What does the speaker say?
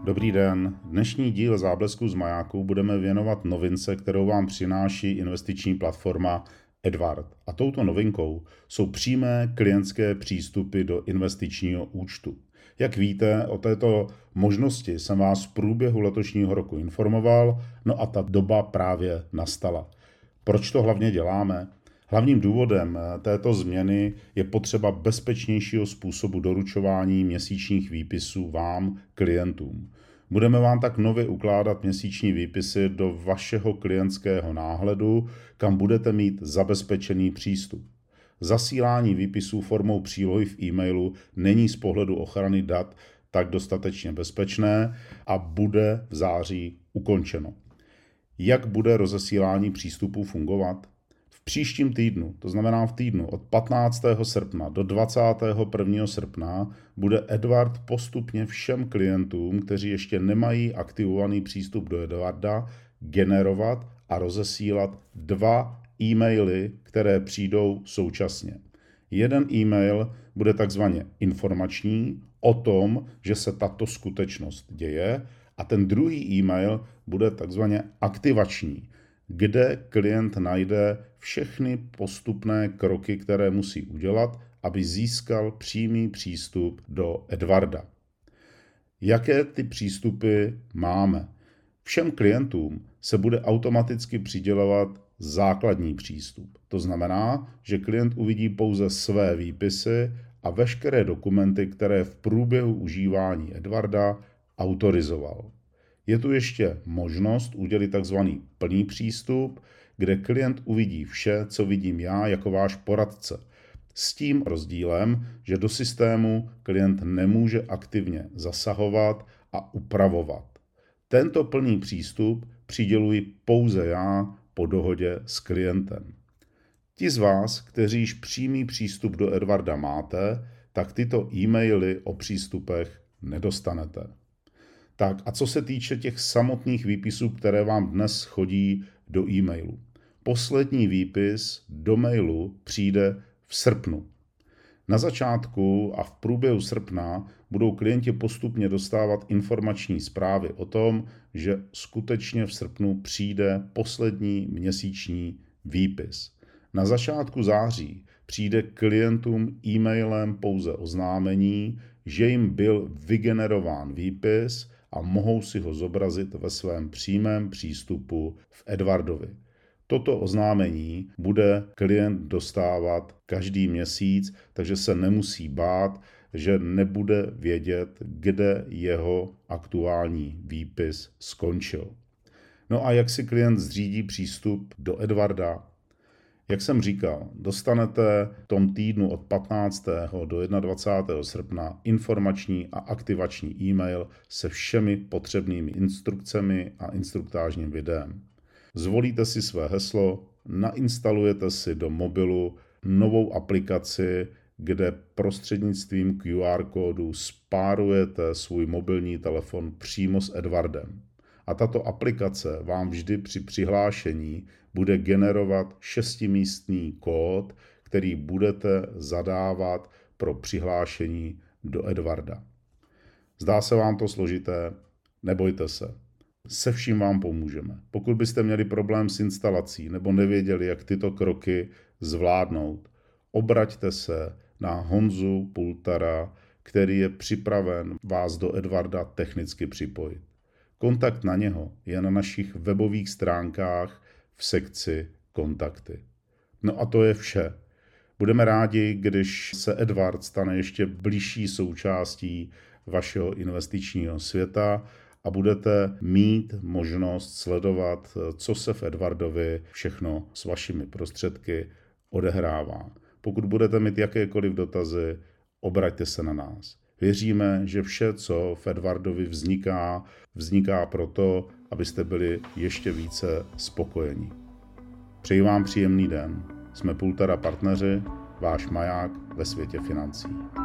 Dobrý den. Dnešní díl Záblesku z majáku budeme věnovat novince, kterou vám přináší investiční platforma Edward. A touto novinkou jsou přímé klientské přístupy do investičního účtu. Jak víte, o této možnosti jsem vás v průběhu letošního roku informoval, no a ta doba právě nastala. Proč to hlavně děláme? Hlavním důvodem této změny je potřeba bezpečnějšího způsobu doručování měsíčních výpisů vám, klientům. Budeme vám tak nově ukládat měsíční výpisy do vašeho klientského náhledu, kam budete mít zabezpečený přístup. Zasílání výpisů formou přílohy v e-mailu není z pohledu ochrany dat tak dostatečně bezpečné a bude v září ukončeno. Jak bude rozesílání přístupů fungovat? V příštím týdnu, to znamená v týdnu od 15. srpna do 21. srpna, bude Edward postupně všem klientům, kteří ještě nemají aktivovaný přístup do Edwarda, generovat a rozesílat 2 e-maily, které přijdou současně. Jeden e-mail bude takzvaně informační o tom, že se tato skutečnost děje, a ten druhý e-mail bude takzvaně aktivační, kde klient najde všechny postupné kroky, které musí udělat, aby získal přímý přístup do Edwarda. Jaké ty přístupy máme? Všem klientům se bude automaticky přidělovat základní přístup. To znamená, že klient uvidí pouze své výpisy a veškeré dokumenty, které v průběhu užívání Edwarda autorizoval. Je tu ještě možnost udělit tzv. Plný přístup, kde klient uvidí vše, co vidím já jako váš poradce. S tím rozdílem, že do systému klient nemůže aktivně zasahovat a upravovat. Tento plný přístup přiděluji pouze já po dohodě s klientem. Ti z vás, kteří již přímý přístup do Edwarda máte, tak tyto e-maily o přístupech nedostanete. Tak a co se týče těch samotných výpisů, které vám dnes chodí do e-mailu. Poslední výpis do mailu přijde v srpnu. Na začátku a v průběhu srpna budou klienti postupně dostávat informační zprávy o tom, že skutečně v srpnu přijde poslední měsíční výpis. Na začátku září přijde klientům e-mailem pouze oznámení, že jim byl vygenerován výpis a mohou si ho zobrazit ve svém přímém přístupu v Edwardovi. Toto oznámení bude klient dostávat každý měsíc, takže se nemusí bát, že nebude vědět, kde jeho aktuální výpis skončil. No a jak si klient zřídí přístup do Edwarda? Jak jsem říkal, dostanete v tom týdnu od 15. do 21. srpna informační a aktivační e-mail se všemi potřebnými instrukcemi a instruktážním videem. Zvolíte si své heslo, nainstalujete si do mobilu novou aplikaci, kde prostřednictvím QR kódu spárujete svůj mobilní telefon přímo s Edwardem. A tato aplikace vám vždy při přihlášení bude generovat 6místný kód, který budete zadávat pro přihlášení do Edwarda. Zdá se vám to složité? Nebojte se. Se vším vám pomůžeme. Pokud byste měli problém s instalací nebo nevěděli, jak tyto kroky zvládnout, obraťte se na Honzu Pultara, který je připraven vás do Edwarda technicky připojit. Kontakt na něho je na našich webových stránkách v sekci Kontakty. No a to je vše. Budeme rádi, když se Edward stane ještě bližší součástí vašeho investičního světa a budete mít možnost sledovat, co se v Edwardovi všechno s vašimi prostředky odehrává. Pokud budete mít jakékoliv dotazy, obraťte se na nás. Věříme, že vše, co v Edwardovi vzniká proto, abyste byli ještě více spokojení. Přeji vám příjemný den. Jsme Pultara partneři, váš maják ve světě financí.